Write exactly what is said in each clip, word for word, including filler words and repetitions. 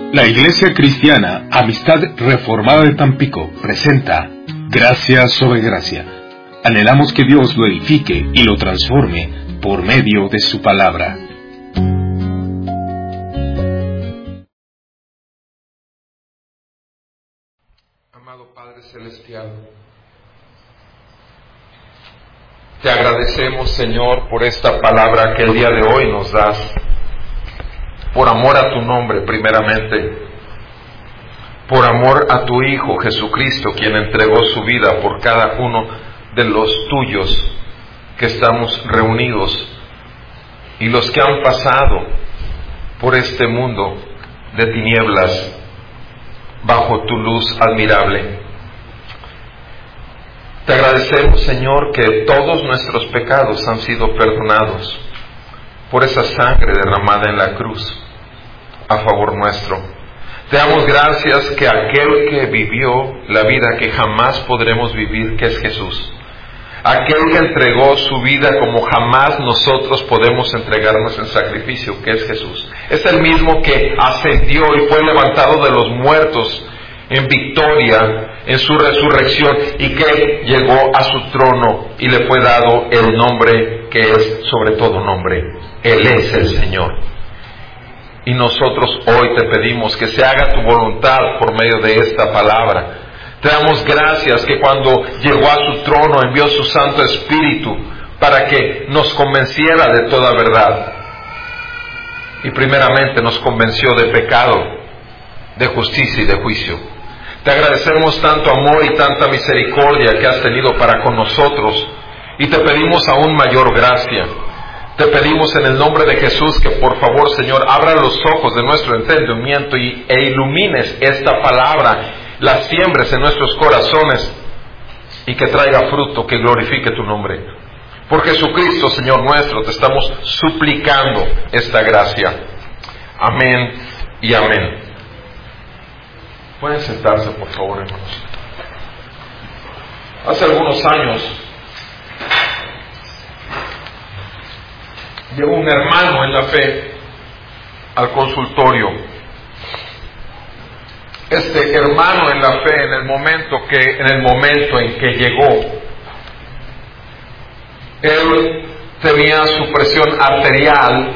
La Iglesia Cristiana Amistad Reformada de Tampico presenta Gracia sobre Gracia. Anhelamos que Dios lo edifique y lo transforme por medio de su palabra. Amado Padre Celestial, te agradecemos, Señor, por esta palabra que el día de hoy nos das, por amor a tu nombre primeramente, por amor a tu Hijo Jesucristo, quien entregó su vida por cada uno de los tuyos que estamos reunidos y los que han pasado por este mundo de tinieblas bajo tu luz admirable. Te agradecemos, Señor, que todos nuestros pecados han sido perdonados por esa sangre derramada en la cruz a favor nuestro. Te damos gracias que aquel que vivió la vida que jamás podremos vivir, que es Jesús, aquel que entregó su vida como jamás nosotros podemos entregarnos en sacrificio, que es Jesús, es el mismo que ascendió y fue levantado de los muertos en victoria en su resurrección y que llegó a su trono y le fue dado el nombre que es sobre todo nombre. Él es el Señor. Y nosotros hoy te pedimos que se haga tu voluntad por medio de esta palabra. Te damos gracias que cuando llegó a su trono envió su Santo Espíritu para que nos convenciera de toda verdad. Y primeramente nos convenció de pecado, de justicia y de juicio. Te agradecemos tanto amor y tanta misericordia que has tenido para con nosotros y te pedimos aún mayor gracia. Te pedimos en el nombre de Jesús que por favor, Señor, abra los ojos de nuestro entendimiento y, e ilumines esta palabra, la siembres en nuestros corazones y que traiga fruto, que glorifique tu nombre. Por Jesucristo, Señor nuestro, te estamos suplicando esta gracia. Amén y amén. Pueden sentarse, por favor, hermanos. Hace algunos años llegó un hermano en la fe al consultorio. Este hermano en la fe, en el momento que, en el momento en que llegó, él tenía su presión arterial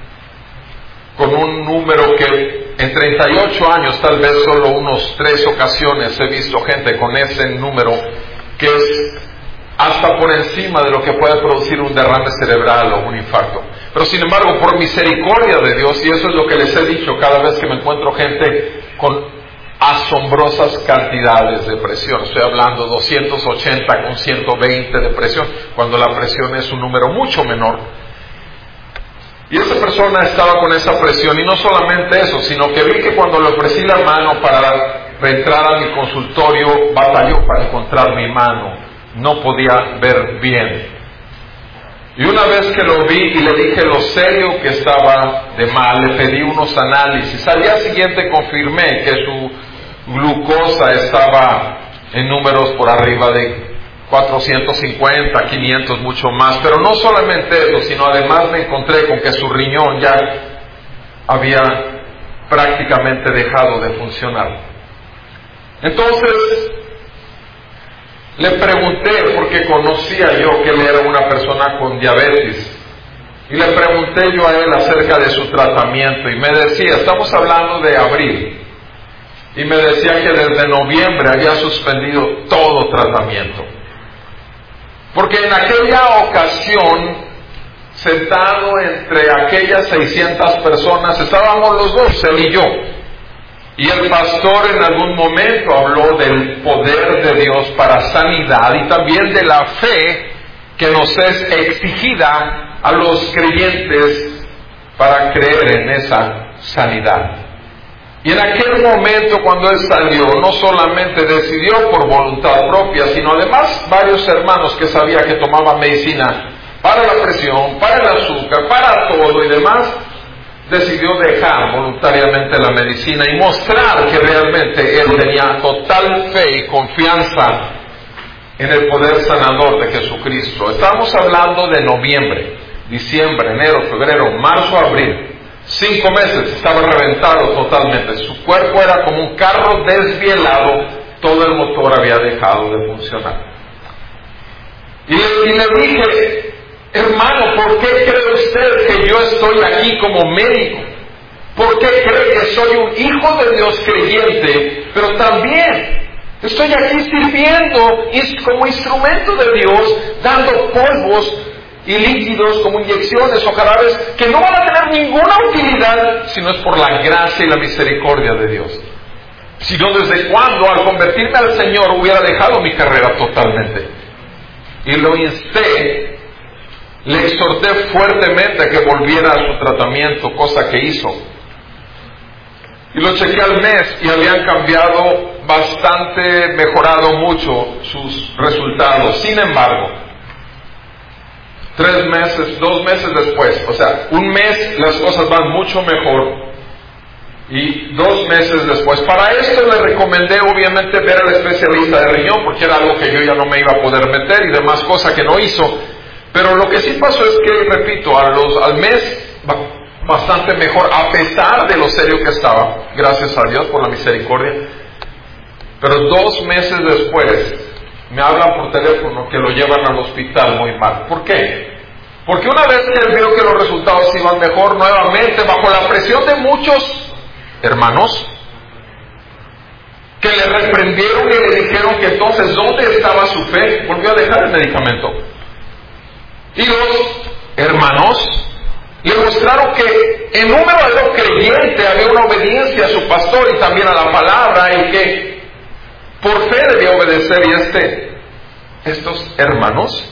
con un número que en treinta y ocho años, tal vez solo unos tres ocasiones he visto gente con ese número que es hasta por encima de lo que puede producir un derrame cerebral o un infarto. Pero sin embargo, por misericordia de Dios, y eso es lo que les he dicho cada vez que me encuentro gente con asombrosas cantidades de presión, estoy hablando doscientos ochenta con ciento veinte de presión, cuando la presión es un número mucho menor. Y esa persona estaba con esa presión, y no solamente eso, sino que vi que cuando le ofrecí la mano para entrar a mi consultorio, batalló para encontrar mi mano. No podía ver bien. Y una vez que lo vi y le dije lo serio que estaba de mal, le pedí unos análisis. Al día siguiente confirmé que su glucosa estaba en números por arriba de cuatrocientos cincuenta, quinientos, mucho más. Pero no solamente eso, sino además me encontré con que su riñón ya había prácticamente dejado de funcionar. Entonces le pregunté, porque conocía yo que él era una persona con diabetes, y le pregunté yo a él acerca de su tratamiento, y me decía, estamos hablando de abril, y me decía que desde noviembre había suspendido todo tratamiento. Porque en aquella ocasión, sentado entre aquellas seiscientas personas, estábamos los dos, él y yo. Y el pastor en algún momento habló del poder de Dios para sanidad y también de la fe que nos es exigida a los creyentes para creer en esa sanidad. Y en aquel momento cuando él salió, no solamente decidió por voluntad propia, sino además varios hermanos que sabía que tomaban medicina para la presión, para el azúcar, para todo y demás, decidió dejar voluntariamente la medicina y mostrar que realmente él tenía total fe y confianza en el poder sanador de Jesucristo. Estamos hablando de noviembre, diciembre, enero, febrero, marzo, abril. Cinco meses estaba reventado totalmente. Su cuerpo era como un carro desvielado. Todo el motor había dejado de funcionar. Y, y le dije, hermano, ¿por qué cree usted que yo estoy aquí como médico? ¿Por qué cree que soy un hijo de Dios creyente? Pero también estoy aquí sirviendo como instrumento de Dios, dando polvos y líquidos como inyecciones o jarabes que no van a tener ninguna utilidad si no es por la gracia y la misericordia de Dios. Si no, ¿desde cuándo al convertirme al Señor hubiera dejado mi carrera totalmente? Y lo insté, le exhorté fuertemente a que volviera a su tratamiento, cosa que hizo. Y lo chequeé al mes y habían cambiado bastante, mejorado mucho sus resultados. Sin embargo, tres meses, dos meses después, o sea, un mes las cosas van mucho mejor. Y dos meses después, para esto le recomendé obviamente ver al especialista de riñón, porque era algo que yo ya no me iba a poder meter y demás, cosa que no hizo. Pero lo que sí pasó es que, repito, a los, al mes bastante mejor, a pesar de lo serio que estaba, gracias a Dios por la misericordia. Pero dos meses después me hablan por teléfono que lo llevan al hospital muy mal. ¿Por qué? Porque una vez que él vio que los resultados iban mejor, nuevamente bajo la presión de muchos hermanos que le reprendieron y le dijeron que entonces ¿dónde estaba su fe? Volvió a dejar el medicamento. Y los hermanos le mostraron que en número de lo creyente había una obediencia a su pastor y también a la palabra, y que por fe debía obedecer. Y este, estos hermanos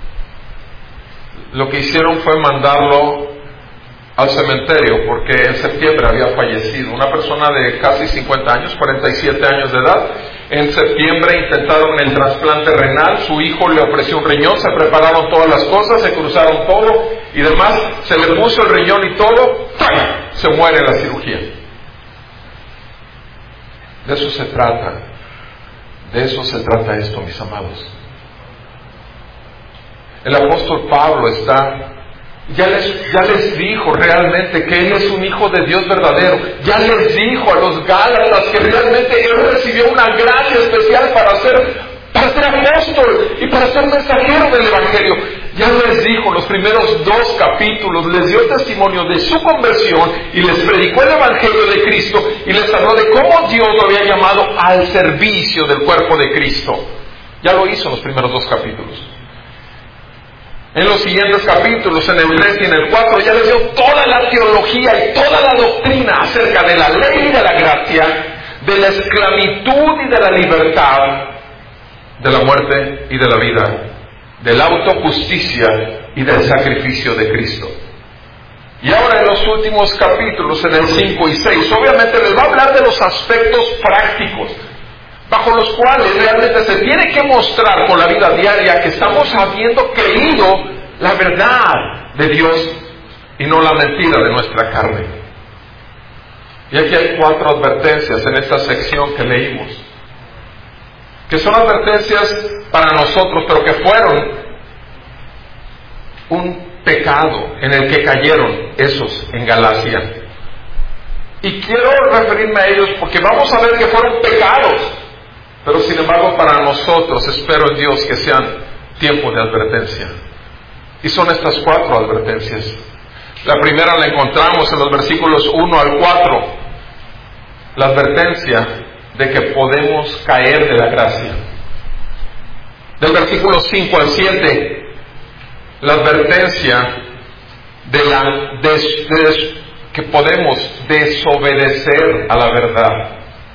lo que hicieron fue mandarlo al cementerio, porque en septiembre había fallecido una persona de casi cincuenta años, cuarenta y siete años de edad. En septiembre intentaron el trasplante renal, su hijo le ofreció un riñón, se prepararon todas las cosas, se cruzaron todo y demás, se le puso el riñón y todo, ¡pam!, se muere en la cirugía. De eso se trata, de eso se trata esto, mis amados. El apóstol Pablo está Ya les, ya les dijo realmente que Él es un hijo de Dios verdadero. Ya les dijo a los Gálatas que realmente Él recibió una gracia especial para ser, para ser apóstol y para ser mensajero del Evangelio. Ya les dijo, los primeros dos capítulos, les dio testimonio de su conversión y les predicó el Evangelio de Cristo y les habló de cómo Dios lo había llamado al servicio del cuerpo de Cristo. Ya lo hizo en los primeros dos capítulos. En los siguientes capítulos, en el tres y en el cuatro, ya les dio toda la teología y toda la doctrina acerca de la ley y de la gracia, de la esclavitud y de la libertad, de la muerte y de la vida, de la autojusticia y del sacrificio de Cristo. Y ahora en los últimos capítulos, en el cinco y seis, obviamente les va a hablar de los aspectos prácticos, bajo los cuales realmente se tiene que mostrar con la vida diaria que estamos habiendo creído la verdad de Dios y no la mentira de nuestra carne. Y aquí hay cuatro advertencias en esta sección que leímos, que son advertencias para nosotros, pero que fueron un pecado en el que cayeron esos en Galacia. Y quiero referirme a ellos porque vamos a ver que fueron pecados, pero sin embargo para nosotros espero en Dios que sean tiempo de advertencia. Y son estas cuatro advertencias. La primera la encontramos en los versículos uno al cuatro. La advertencia de que podemos caer de la gracia. Del versículo cinco al siete, la advertencia de la des, des, que podemos desobedecer a la verdad.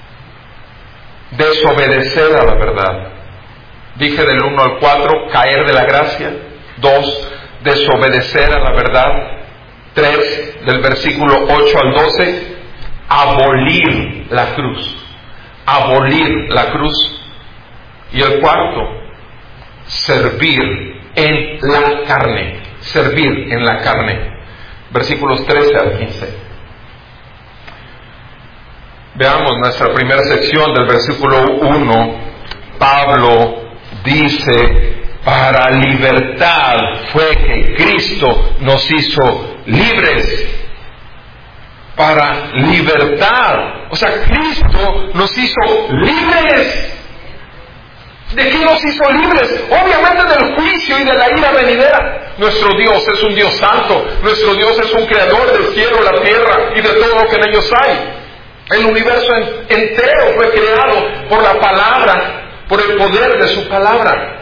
Desobedecer a la verdad. Dije del uno al cuatro, caer de la gracia. dos, desobedecer a la verdad. tres, del versículo ocho al doce, abolir la cruz. Abolir la cruz. Y el cuarto, servir en la carne. Servir en la carne. Versículos trece al quince. Veamos nuestra primera sección del versículo uno. Pablo dice: para libertad fue que Cristo nos hizo libres. para libertad. O sea, Cristo nos hizo libres. ¿De qué nos hizo libres? Obviamente del juicio y de la ira venidera. Nuestro Dios es un Dios santo. Nuestro Dios es un creador del cielo, la tierra y de todo lo que en ellos hay. El universo entero fue creado por la palabra, por el poder de su palabra.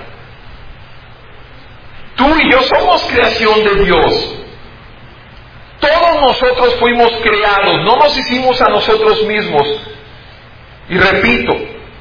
Tú y yo somos creación de Dios. Todos nosotros fuimos creados, no nos hicimos a nosotros mismos. Y repito,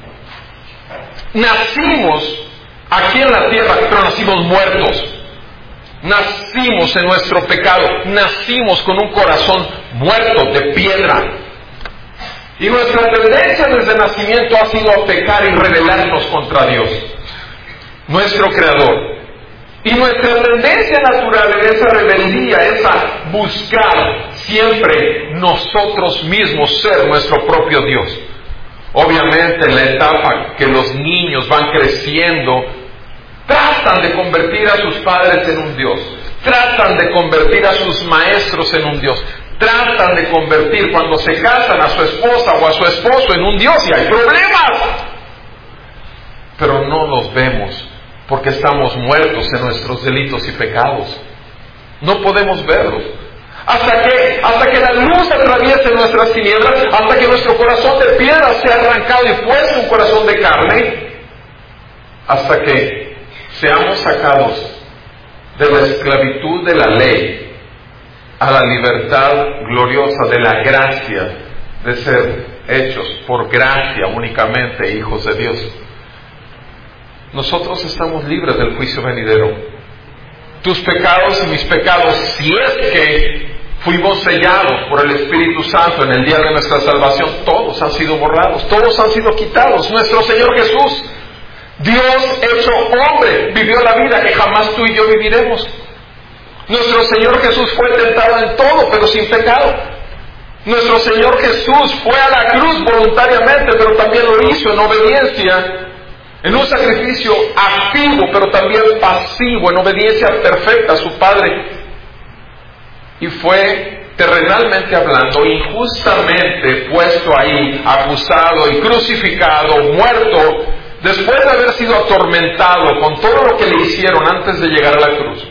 nacimos aquí en la tierra, pero nacimos muertos. Nacimos en nuestro pecado, nacimos con un corazón muerto de piedra. Y nuestra tendencia desde el nacimiento ha sido a pecar y rebelarnos contra Dios, nuestro Creador. Y nuestra tendencia natural en esa rebeldía es a buscar siempre nosotros mismos ser nuestro propio Dios. Obviamente en la etapa que los niños van creciendo, tratan de convertir a sus padres en un Dios, tratan de convertir a sus maestros en un Dios, tratan de convertir cuando se casan a su esposa o a su esposo en un Dios, y hay problemas. Pero no los vemos porque estamos muertos en nuestros delitos y pecados. No podemos verlos. Hasta que, hasta que la luz atraviese nuestras tinieblas, hasta que nuestro corazón de piedra sea arrancado y puesto un corazón de carne, hasta que seamos sacados de la esclavitud de la ley a la libertad gloriosa de la gracia, de ser hechos por gracia únicamente hijos de Dios. Nosotros estamos libres del juicio venidero. Tus pecados y mis pecados, si es que fuimos sellados por el Espíritu Santo en el día de nuestra salvación, todos han sido borrados, todos han sido quitados. Nuestro Señor Jesús, Dios hecho hombre, vivió la vida que jamás tú y yo viviremos. Nuestro Señor Jesús fue tentado en todo, pero sin pecado. Nuestro Señor Jesús fue a la cruz voluntariamente, pero también lo hizo en obediencia, en un sacrificio activo, pero también pasivo, en obediencia perfecta a su Padre. Y fue, terrenalmente hablando, injustamente puesto ahí, acusado y crucificado, muerto, después de haber sido atormentado con todo lo que le hicieron antes de llegar a la cruz.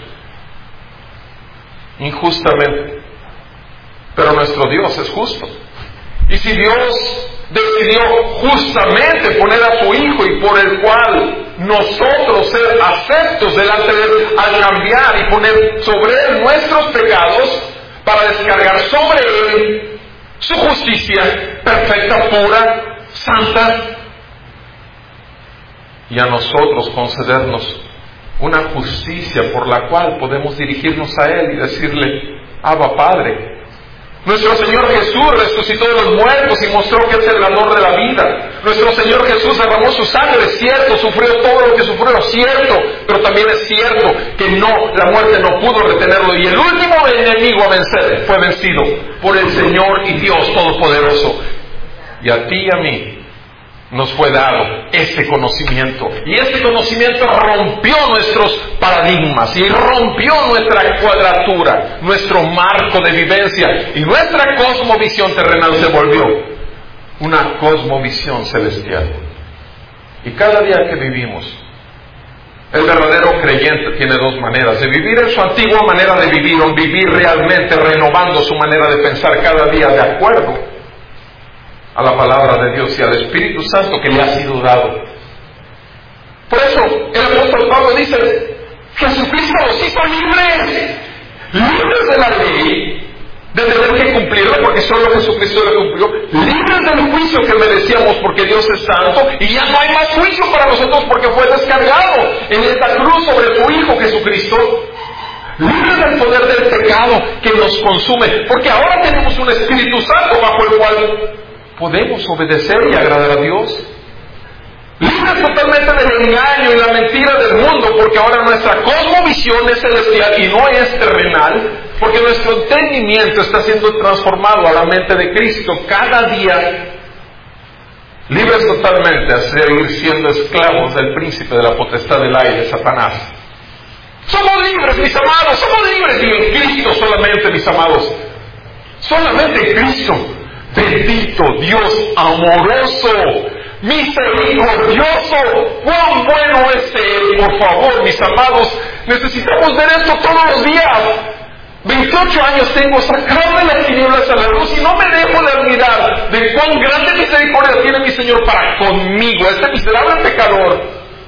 Injustamente. Pero nuestro Dios es justo. Y si Dios decidió justamente poner a su Hijo, y por el cual nosotros ser aceptos delante de Él, al cambiar y poner sobre Él nuestros pecados, para descargar sobre Él su justicia perfecta, pura, santa, y a nosotros concedernos una justicia por la cual podemos dirigirnos a Él y decirle: Abba, Padre. Nuestro Señor Jesús resucitó de los muertos y mostró que es el dador de la vida. Nuestro Señor Jesús derramó su sangre, es cierto, sufrió todo lo que sufrió, es cierto, pero también es cierto que no, la muerte no pudo retenerlo, y el último enemigo a vencer fue vencido por el Señor y Dios Todopoderoso. Y a ti y a mí nos fue dado este conocimiento, y este conocimiento rompió nuestros paradigmas y rompió nuestra cuadratura, nuestro marco de vivencia, y nuestra cosmovisión terrenal se volvió una cosmovisión celestial. Y cada día que vivimos, el verdadero creyente tiene dos maneras de vivir: en su antigua manera de vivir, o vivir realmente renovando su manera de pensar cada día de acuerdo a la palabra de Dios y al Espíritu Santo que le ha sido dado. Por eso el apóstol Pablo dice: Jesucristo los hizo libres, libres de la ley, de tener que cumplirla, porque solo Jesucristo la cumplió, libres del juicio que merecíamos porque Dios es santo, y ya no hay más juicio para nosotros porque fue descargado en esta cruz sobre su Hijo Jesucristo. Libres del poder del pecado que nos consume, porque ahora tenemos un Espíritu Santo bajo el cual podemos obedecer y agradar a Dios. Libres totalmente del engaño y la mentira del mundo, porque ahora nuestra cosmovisión es celestial y no es terrenal, porque nuestro entendimiento está siendo transformado a la mente de Cristo cada día. Libres totalmente a seguir siendo esclavos del príncipe de la potestad del aire, Satanás. Somos libres, mis amados, somos libres, y en Cristo solamente, mis amados. Solamente Cristo. Bendito Dios amoroso, misericordioso, cuán bueno es Él. Por favor, mis amados, necesitamos ver esto todos los días. veintiocho años tengo, sacarme las tinieblas a la luz y no me dejo de admirar de cuán grande misericordia tiene mi Señor para conmigo, este miserable pecador.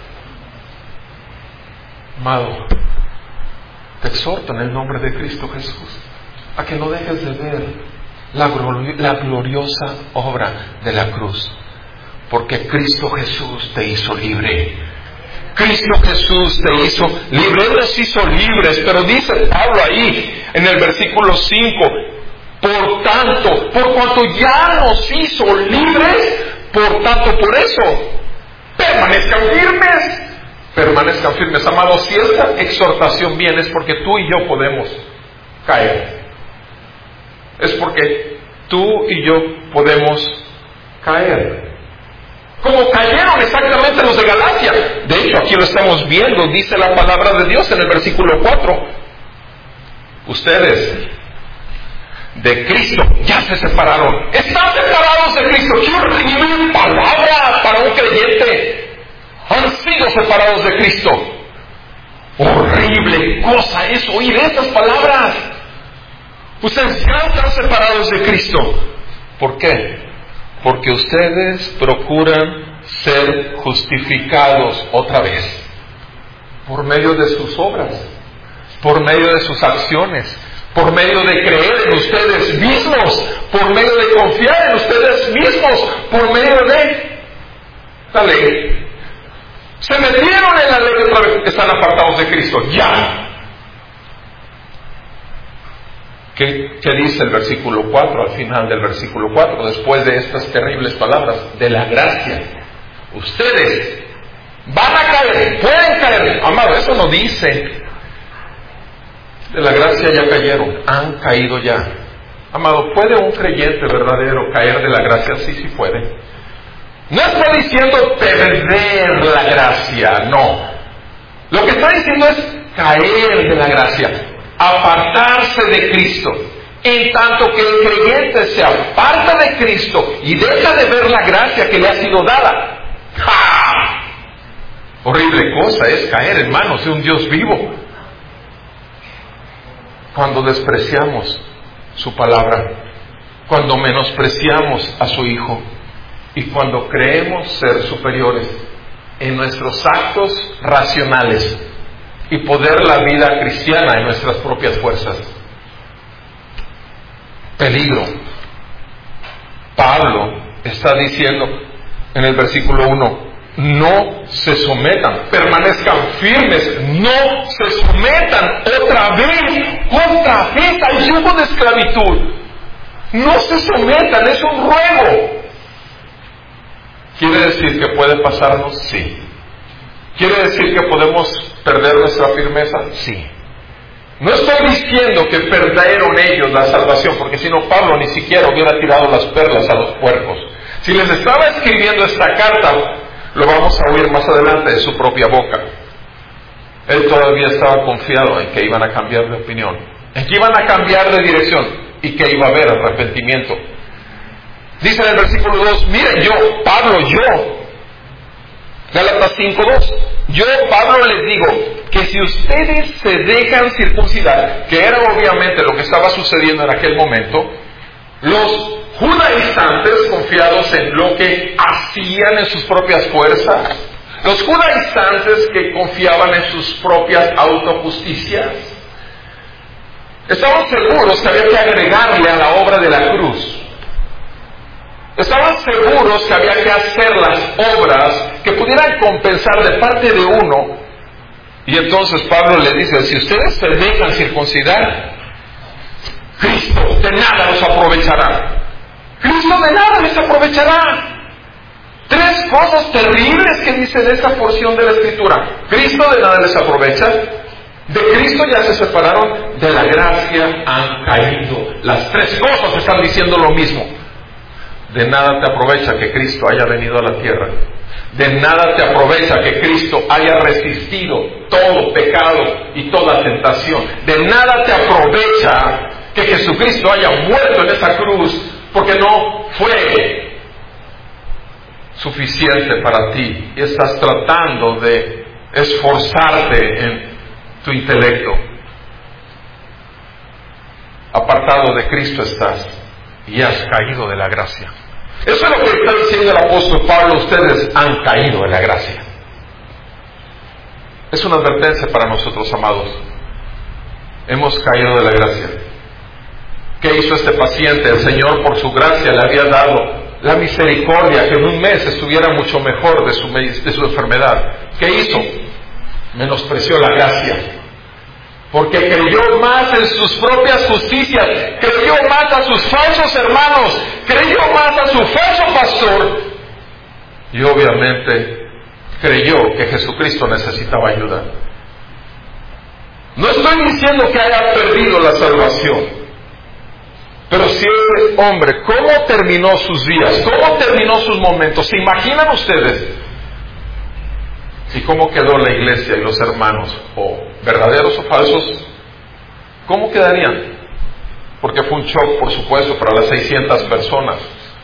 Amado, te exhorto en el nombre de Cristo Jesús a que no dejes de ver la, glori- la gloriosa obra de la cruz, porque Cristo Jesús te hizo libre. Cristo Jesús te hizo libre. Él nos hizo libres, pero dice Pablo ahí en el versículo cinco, por tanto, por cuanto ya nos hizo libres, por tanto, por eso, permanezcan firmes. Permanezcan firmes, amados. Si esta exhortación viene es porque tú y yo podemos caer. Es porque tú y yo podemos caer. Como cayeron exactamente los de Galacia. De hecho, aquí lo estamos viendo, dice la palabra de Dios en el versículo cuatro. Ustedes de Cristo ya se separaron. Están separados de Cristo. ¡Qué horrible palabra para un creyente! Han sido separados de Cristo. Horrible cosa es oír estas palabras. Ustedes ya están separados de Cristo. ¿Por qué? Porque ustedes procuran ser justificados otra vez por medio de sus obras, por medio de sus acciones, por medio de creer en ustedes mismos, por medio de confiar en ustedes mismos, por medio de la ley. Se metieron en la ley y otra vez están apartados de Cristo. Ya. ¿Qué, ¿Qué dice el versículo cuatro? Al final del versículo cuatro, después de estas terribles palabras de la gracia, ustedes van a caer, pueden caer. Amado, eso no dice de la gracia ya cayeron, han caído ya. Amado, ¿puede un creyente verdadero caer de la gracia? Sí, sí puede. No está diciendo perder la gracia, no. Lo que está diciendo es caer de la gracia, apartarse de Cristo. En tanto que el creyente se aparta de Cristo y deja de ver la gracia que le ha sido dada. ¡Ja! Horrible cosa es caer en manos de un Dios vivo. Cuando despreciamos su palabra, cuando menospreciamos a su Hijo y cuando creemos ser superiores en nuestros actos racionales y poder la vida cristiana en nuestras propias fuerzas. Peligro. Pablo está diciendo en el versículo uno, no se sometan, permanezcan firmes, no se sometan otra vez, otra vez al yugo de esclavitud. No se sometan, es un ruego. ¿Quiere decir que puede pasarnos? Sí. ¿Quiere decir que podemos perder nuestra firmeza? Sí. No estoy diciendo que perdieron ellos la salvación, porque si no Pablo ni siquiera hubiera tirado las perlas a los puercos. Si les estaba escribiendo esta carta, lo vamos a oír más adelante de su propia boca. Él todavía estaba confiado en que iban a cambiar de opinión, en que iban a cambiar de dirección y que iba a haber arrepentimiento. Dice en el versículo dos, miren, yo, Pablo, yo, Gálatas cinco dos, yo, Pablo, les digo que si ustedes se dejan circuncidar, que era obviamente lo que estaba sucediendo en aquel momento, los judaizantes confiados en lo que hacían en sus propias fuerzas, los judaizantes que confiaban en sus propias autojusticias, estaban seguros que había que agregarle a la obra de la cruz. Estaban seguros que había que hacer las obras que pudieran compensar de parte de uno. Y entonces Pablo le dice, si ustedes se dejan circuncidar, Cristo de nada los aprovechará. Cristo de nada les aprovechará. Tres cosas terribles que dice de esta porción de la Escritura. Cristo de nada les aprovecha. De Cristo ya se separaron. De la gracia han caído. Las tres cosas están diciendo lo mismo. De nada te aprovecha que Cristo haya venido a la tierra. De nada te aprovecha que Cristo haya resistido todo pecado y toda tentación. De nada te aprovecha que Jesucristo haya muerto en esa cruz, porque no fue suficiente para ti y estás tratando de esforzarte en tu intelecto. Apartado de Cristo estás y has caído de la gracia. Eso es lo que está diciendo el apóstol Pablo: ustedes han caído de la gracia. Es una advertencia para nosotros, amados. Hemos caído de la gracia. ¿Qué hizo este paciente? El Señor, por su gracia, le había dado la misericordia que en un mes estuviera mucho mejor de su, de su enfermedad. ¿Qué hizo? Menospreció la gracia, porque creyó más en sus propias justicias, creyó más a sus falsos hermanos, creyó más a su falso pastor, y obviamente creyó que Jesucristo necesitaba ayuda. No estoy diciendo que haya perdido la salvación, pero si ese hombre, ¿cómo terminó sus días? ¿Cómo terminó sus momentos? ¿Se imaginan ustedes? ¿Y cómo quedó la iglesia y los hermanos? ¿O verdaderos o falsos? ¿Cómo quedarían? Porque fue un shock, por supuesto, para las seiscientas personas.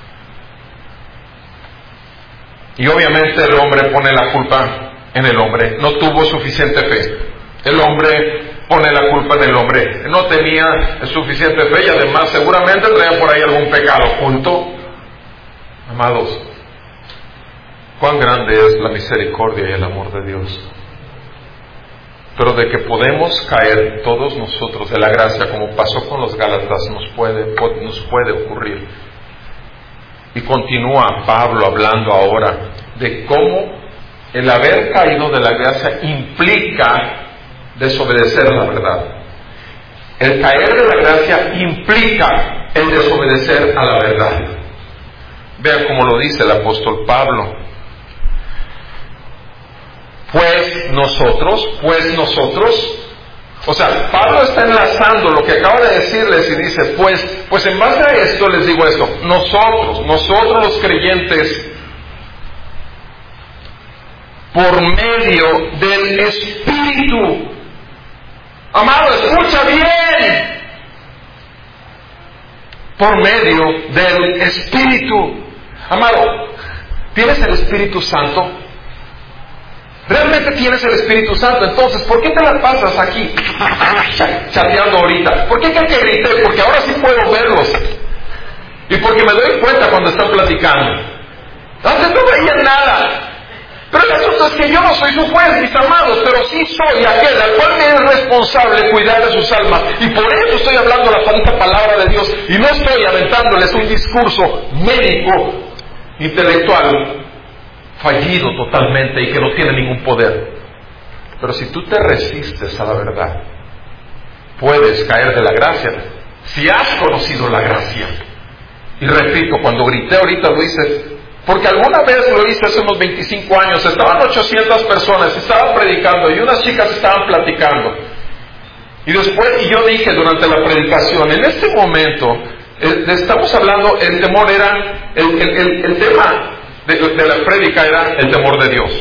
Y obviamente el hombre pone la culpa en el hombre. No tuvo suficiente fe. El hombre pone la culpa en el hombre. No tenía suficiente fe y además seguramente traía por ahí algún pecado oculto. Amados, cuán grande es la misericordia y el amor de Dios. Pero de que podemos caer todos nosotros de la gracia, como pasó con los Gálatas, nos puede, nos puede ocurrir. Y continúa Pablo hablando ahora de cómo el haber caído de la gracia implica desobedecer la verdad. El caer de la gracia implica el desobedecer a la verdad. Vean cómo lo dice el apóstol Pablo. Pues nosotros, pues nosotros, o sea, Pablo está enlazando lo que acaba de decirles y dice, pues, pues en base a esto les digo esto, nosotros, nosotros los creyentes, por medio del Espíritu, amado, escucha bien, por medio del Espíritu, amado, ¿tienes el Espíritu Santo? ¿Realmente tienes el Espíritu Santo? Entonces, ¿por qué te la pasas aquí chateando ahorita? ¿Por qué creen que grité? Porque ahora sí puedo verlos. Y porque me doy cuenta cuando están platicando. Antes no veía nada. Pero el asunto es que yo no soy su juez, mis amados, pero sí soy aquel al cual me es responsable cuidar de sus almas. Y por eso estoy hablando la santa palabra de Dios. Y no estoy aventándoles un discurso médico, intelectual, fallido totalmente y que no tiene ningún poder. Pero si tú te resistes a la verdad, puedes caer de la gracia si has conocido la gracia. Y repito, cuando grité ahorita lo hice porque alguna vez lo hice hace unos veinticinco años. Estaban ochocientas personas, estaban predicando y unas chicas estaban platicando, y después, y yo dije durante la predicación, en este momento eh, estamos hablando, el temor era el, el, el, el tema De, de la prédica era el temor de Dios.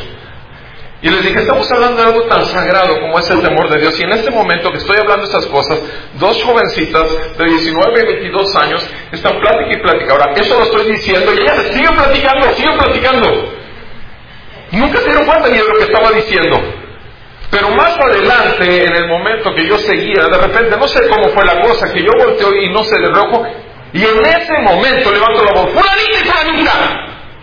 Y les dije, estamos hablando de algo tan sagrado como es el temor de Dios. Y en este momento que estoy hablando estas cosas, dos jovencitas de diecinueve y veintidós años están plática y plática. Ahora, eso lo estoy diciendo y ellas siguen platicando, siguen platicando. Nunca se dieron cuenta ni de lo que estaba diciendo. Pero más adelante, en el momento que yo seguía, de repente, no sé cómo fue la cosa, que yo volteo y no sé de rojo, y en ese momento levanto la voz, ¡fulanita y fulanita!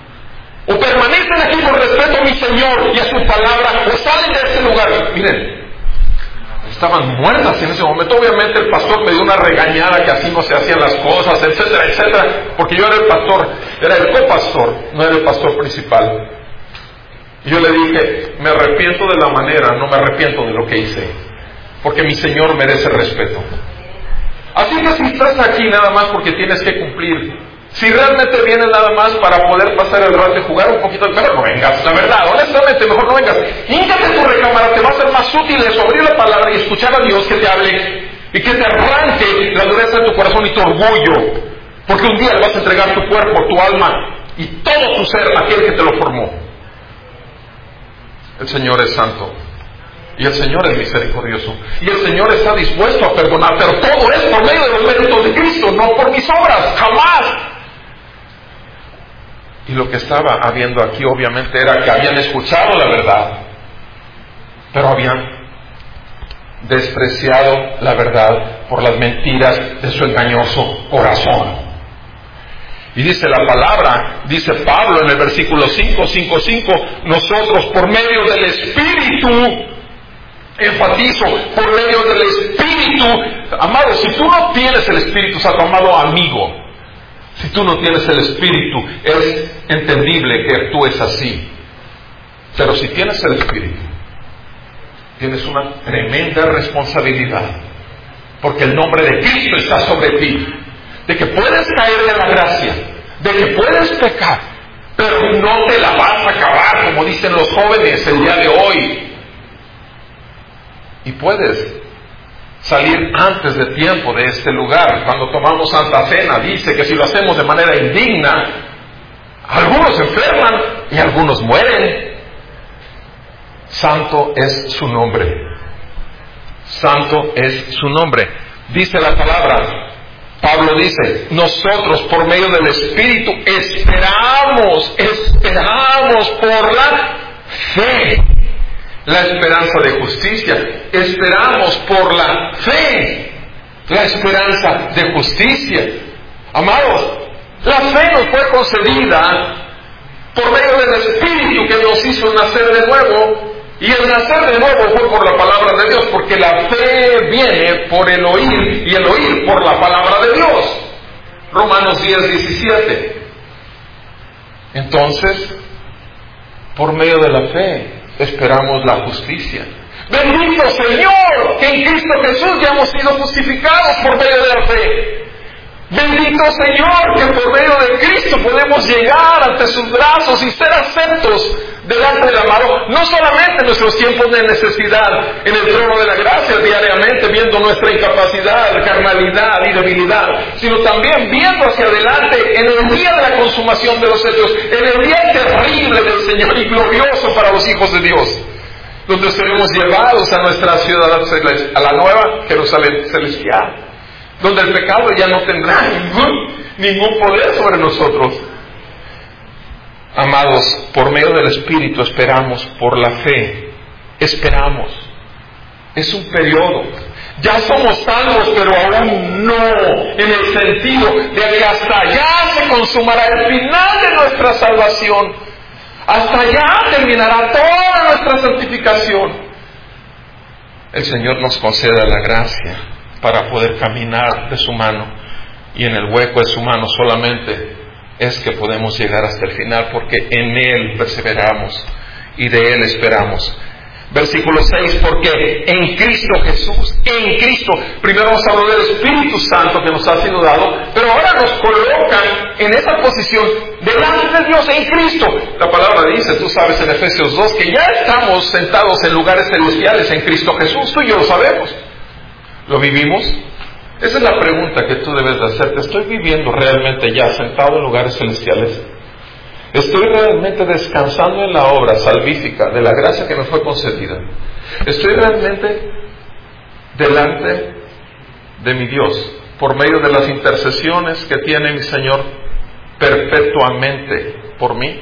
O permanecen aquí por respeto a mi Señor y a su palabra, o salen de este lugar. Miren, estaban muertas en ese momento. Obviamente el pastor me dio una regañada que así no se hacían las cosas, etcétera, etcétera, porque yo era el pastor, era el copastor, no era el pastor principal. Y yo le dije, me arrepiento de la manera, no me arrepiento de lo que hice, porque mi Señor merece respeto. Así que si estás aquí nada más porque tienes que cumplir, si realmente vienes nada más para poder pasar el rato y jugar un poquito, mejor no vengas, la verdad, honestamente, mejor no vengas. Híncate en tu recámara, te va a ser más útil eso, abrir la palabra y escuchar a Dios que te hable y que te arranque la dureza de tu corazón y tu orgullo, porque un día le vas a entregar tu cuerpo, tu alma y todo tu ser a aquel que te lo formó. El Señor es santo. Y el Señor es misericordioso. Y el Señor está dispuesto a perdonar. Pero todo es por medio de los méritos de Cristo, no por mis obras. Jamás. Y lo que estaba habiendo aquí obviamente era que habían escuchado la verdad, pero habían despreciado la verdad por las mentiras de su engañoso corazón. Y dice la palabra, dice Pablo en el versículo cinco, cinco, cinco, nosotros por medio del Espíritu, enfatizo, por medio del Espíritu, amado, si tú no tienes el Espíritu Santo, amado amigo, si tú no tienes el Espíritu, es entendible que actúes así. Pero si tienes el Espíritu, tienes una tremenda responsabilidad, porque el nombre de Cristo está sobre ti, de que puedes caer de la gracia, de que puedes pecar, pero no te la vas a acabar, como dicen los jóvenes el día de hoy. Y puedes salir antes de tiempo de este lugar. Cuando tomamos Santa Cena, dice que si lo hacemos de manera indigna, algunos se enferman y algunos mueren. Santo es su nombre. Santo es su nombre. Dice la palabra, Pablo dice, nosotros por medio del Espíritu esperamos, esperamos por la fe. La esperanza de justicia. Esperamos por la fe. La esperanza de justicia. Amados, la fe nos fue concedida por medio del Espíritu que nos hizo nacer de nuevo. Y el nacer de nuevo fue por la palabra de Dios, porque la fe viene por el oír y el oír por la palabra de Dios. Romanos diez, diecisiete. Entonces, por medio de la fe esperamos la justicia. Bendito Señor, que en Cristo Jesús ya hemos sido justificados por medio de la fe. Bendito Señor, que por medio de Cristo podemos llegar ante sus brazos y ser aceptos delante del amado, no solamente en nuestros tiempos de necesidad, en el trono de la gracia diariamente, viendo nuestra incapacidad, carnalidad y debilidad, sino también viendo hacia adelante en el día de la consumación de los hechos, en el día terrible del Señor y glorioso para los hijos de Dios, donde seremos llevados a nuestra ciudad, a la nueva Jerusalén celestial, donde el pecado ya no tendrá ningún, ningún poder sobre nosotros. Amados, por medio del Espíritu esperamos por la fe. Esperamos. Es un periodo. Ya somos salvos, pero aún no, en el sentido de que hasta allá se consumará el final de nuestra salvación. Hasta allá terminará toda nuestra santificación. El Señor nos conceda la gracia para poder caminar de su mano, y en el hueco de su mano solamente es que podemos llegar hasta el final, porque en Él perseveramos y de Él esperamos. Versículo seis, porque en Cristo Jesús, en Cristo, primero nos habló del Espíritu Santo que nos ha sido dado, pero ahora nos colocan en esa posición delante de Dios en Cristo. La palabra dice, tú sabes en Efesios dos, que ya estamos sentados en lugares celestiales en Cristo Jesús. Tú y yo lo sabemos. ¿Lo vivimos? Esa es la pregunta que tú debes de hacerte. ¿Estoy viviendo realmente ya sentado en lugares celestiales? ¿Estoy realmente descansando en la obra salvífica de la gracia que me fue concedida? ¿Estoy realmente delante de mi Dios por medio de las intercesiones que tiene mi Señor perpetuamente por mí?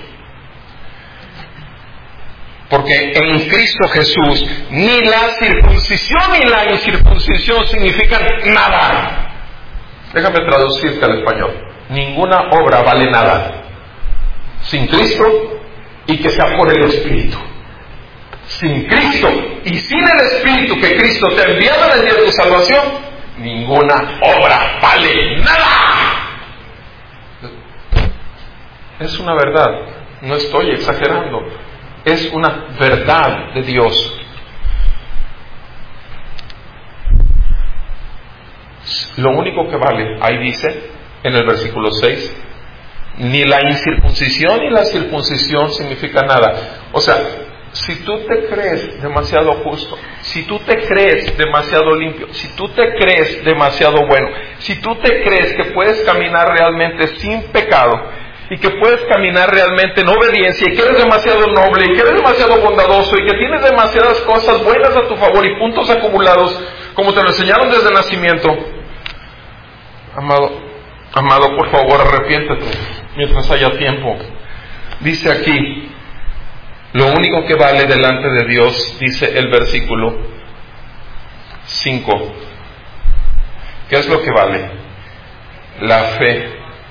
Porque en Cristo Jesús ni la circuncisión ni la incircuncisión significan nada. Déjame traducirte al español. Ninguna obra vale nada sin Cristo y que sea por el Espíritu. Sin Cristo y sin el Espíritu que Cristo te ha enviado en el día de tu salvación, ninguna obra vale nada. Es una verdad, no estoy exagerando. Es una verdad de Dios. Lo único que vale, ahí dice en el versículo seis, ni la incircuncisión ni la circuncisión significa nada. O sea, si tú te crees demasiado justo, si tú te crees demasiado limpio, si tú te crees demasiado bueno, si tú te crees que puedes caminar realmente sin pecado, y que puedes caminar realmente en obediencia, y que eres demasiado noble, y que eres demasiado bondadoso, y que tienes demasiadas cosas buenas a tu favor y puntos acumulados, como te lo enseñaron desde el nacimiento, amado, amado, por favor, arrepiéntete mientras haya tiempo. Dice aquí, lo único que vale delante de Dios, dice el versículo cinco, ¿qué es lo que vale? La fe.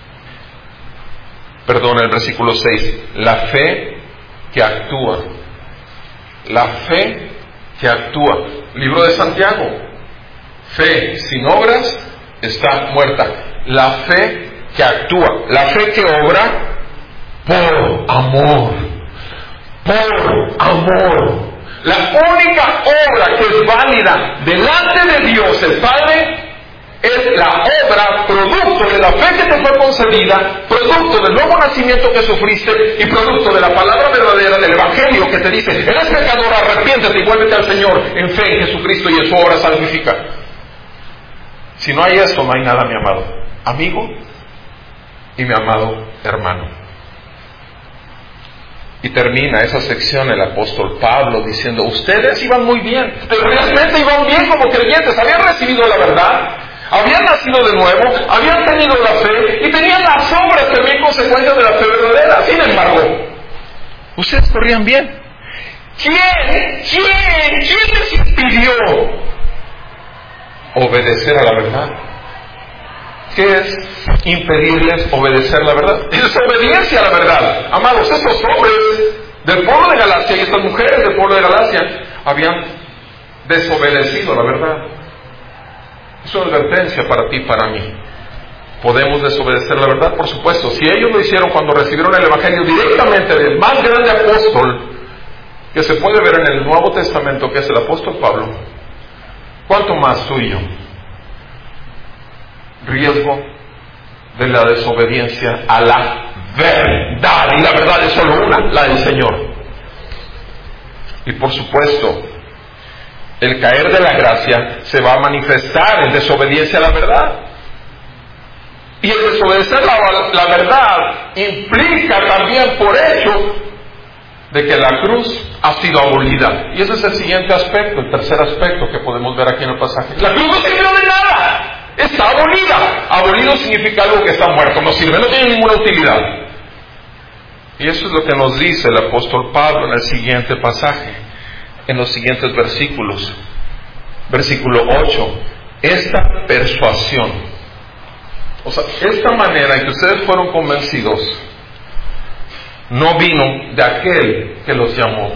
Perdón, el versículo seis, la fe que actúa. La fe que actúa. Libro de Santiago. Fe sin obras está muerta. La fe que actúa. La fe que obra por amor. Por amor. La única obra que es válida delante de Dios el Padre es la obra producto de la fe que te fue concedida, producto del nuevo nacimiento que sufriste y producto de la palabra verdadera del Evangelio que te dice: eres pecador, arrepiéntete y vuélvete al Señor en fe en Jesucristo y en su obra salvífica. Si no hay eso, no hay nada, mi amado amigo y mi amado hermano. Y termina esa sección el apóstol Pablo diciendo: ustedes iban muy bien, realmente iban bien como creyentes, habían recibido la verdad, habían nacido de nuevo, habían tenido la fe y tenían las obras también consecuencias de la fe verdadera. Sin embargo, ustedes corrían bien. ¿Quién? ¿Quién? ¿Quién les impidió obedecer a la verdad? ¿Qué es impedirles obedecer la verdad? Es obediencia a la verdad. Amados, estos hombres del pueblo de Galacia y estas mujeres del pueblo de Galacia habían desobedecido la verdad. Es una advertencia para ti y para mí. ¿Podemos desobedecer la verdad? Por supuesto. Si ellos lo hicieron cuando recibieron el Evangelio directamente del más grande apóstol que se puede ver en el Nuevo Testamento, que es el apóstol Pablo, ¿cuánto más tú y yo? Riesgo de la desobediencia a la verdad, y la verdad es solo una, la del Señor. Y por supuesto, el caer de la gracia se va a manifestar en desobediencia a la verdad. Y el desobedecer la, la verdad implica también por hecho de que la cruz ha sido abolida. Y ese es el siguiente aspecto, el tercer aspecto que podemos ver aquí en el pasaje. La cruz no sirvió de nada. Está abolida. Abolido significa algo que está muerto, no sirve, no tiene ninguna utilidad. Y eso es lo que nos dice el apóstol Pablo en el siguiente pasaje, en los siguientes versículos. Versículo ocho. Esta persuasión, o sea, esta manera en que ustedes fueron convencidos, no vino de aquel que los llamó.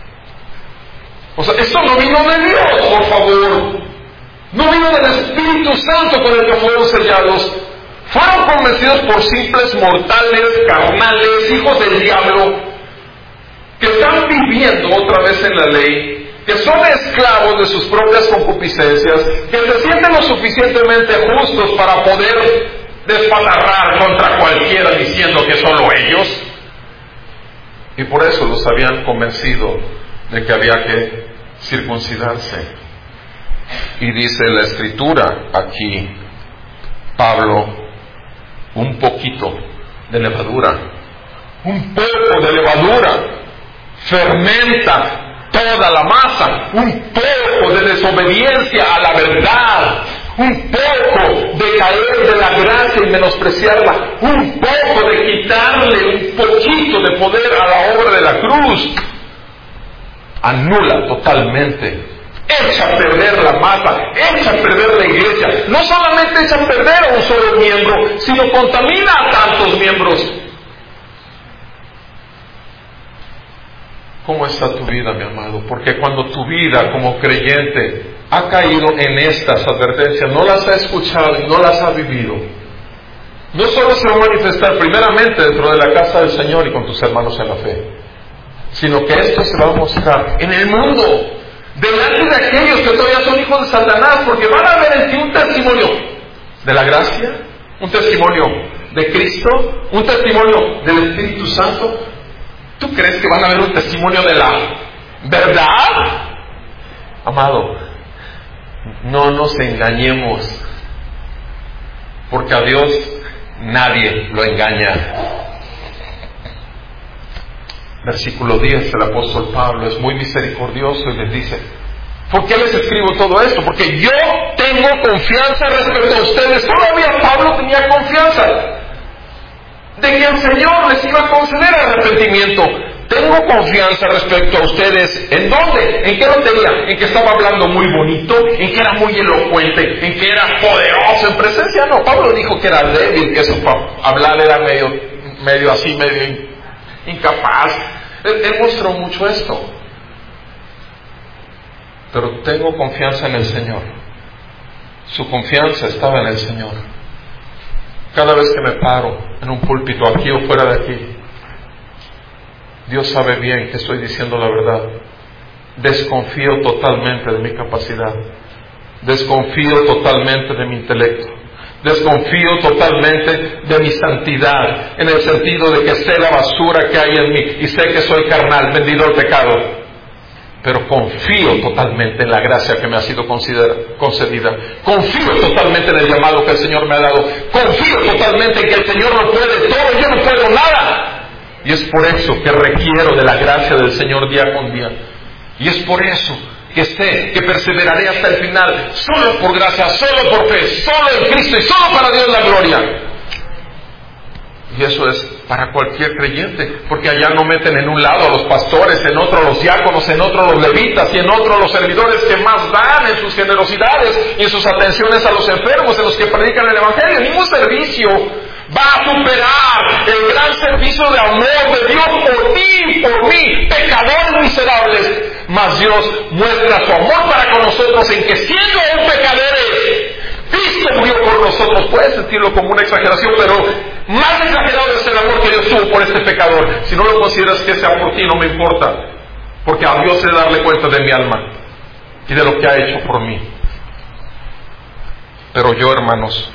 O sea, esto no vino de Dios, por favor. No vino del Espíritu Santo con el que fueron sellados. Fueron convencidos por simples mortales, carnales, hijos del diablo, que están viviendo otra vez en la ley, que son esclavos de sus propias concupiscencias, que se sienten lo suficientemente justos para poder despatarrar contra cualquiera diciendo que solo ellos. Y por eso los habían convencido de que había que circuncidarse. Y dice la Escritura aquí, Pablo, un poquito de levadura, un poco de levadura fermenta toda la masa, un poco de desobediencia a la verdad, un poco de caer de la gracia y menospreciarla, un poco de quitarle un poquito de poder a la obra de la cruz, anula totalmente, echa a perder la masa, echa a perder la iglesia. No solamente echa a perder a un solo miembro, sino contamina a tantos miembros. ¿Cómo está tu vida, mi amado? Porque cuando tu vida como creyente ha caído en estas advertencias, no las ha escuchado y no las ha vivido, no solo se va a manifestar primeramente dentro de la casa del Señor y con tus hermanos en la fe, sino que esto se va a mostrar en el mundo, delante de aquellos que todavía son hijos de Satanás, porque van a ver en ti un testimonio de la gracia, un testimonio de Cristo, un testimonio del Espíritu Santo. ¿Tú crees que van a ver un testimonio de la verdad? Amado, no nos engañemos, porque a Dios nadie lo engaña. Versículo diez, el apóstol Pablo es muy misericordioso y les dice: ¿por qué les escribo todo esto? Porque yo tengo confianza respecto a ustedes. Todavía Pablo tenía confianza de que el Señor les iba a conceder arrepentimiento. Tengo confianza respecto a ustedes. ¿En dónde? ¿En qué lo tenía? ¿En que estaba hablando muy bonito? ¿En que era muy elocuente? ¿En que era poderoso en presencia? No, Pablo dijo que era débil, que su hablar era medio, medio así, medio incapaz. Él, él mostró mucho esto. Pero tengo confianza en el Señor. Su confianza estaba en el Señor. Cada vez que me paro en un púlpito, aquí o fuera de aquí, Dios sabe bien que estoy diciendo la verdad. Desconfío totalmente de mi capacidad. Desconfío totalmente de mi intelecto. Desconfío totalmente de mi santidad, en el sentido de que sé la basura que hay en mí y sé que soy carnal, vendido al pecado. Pero confío totalmente en la gracia que me ha sido concedida. Confío totalmente en el llamado que el Señor me ha dado. Confío totalmente en que el Señor lo puede todo, yo no puedo nada. Y es por eso que requiero de la gracia del Señor día con día. Y es por eso que sé que perseveraré hasta el final, solo por gracia, solo por fe, solo en Cristo y solo para Dios la gloria. Y eso es para cualquier creyente, porque allá no meten en un lado a los pastores, en otro a los diáconos, en otro a los levitas y en otro a los servidores que más dan en sus generosidades y en sus atenciones a los enfermos, en los que predican el Evangelio. Ningún servicio va a superar el gran servicio de amor de Dios por ti, por mí, pecadores miserables. Mas Dios muestra su amor para con nosotros en que, siendo aún pecadores, Cristo murió por nosotros. Puedes sentirlo como una exageración, pero más exagerado es el amor que Dios tuvo por este pecador. Si no lo consideras que sea por ti, no me importa, porque a Dios he de darle cuenta de mi alma y de lo que ha hecho por mí. Pero yo, hermanos,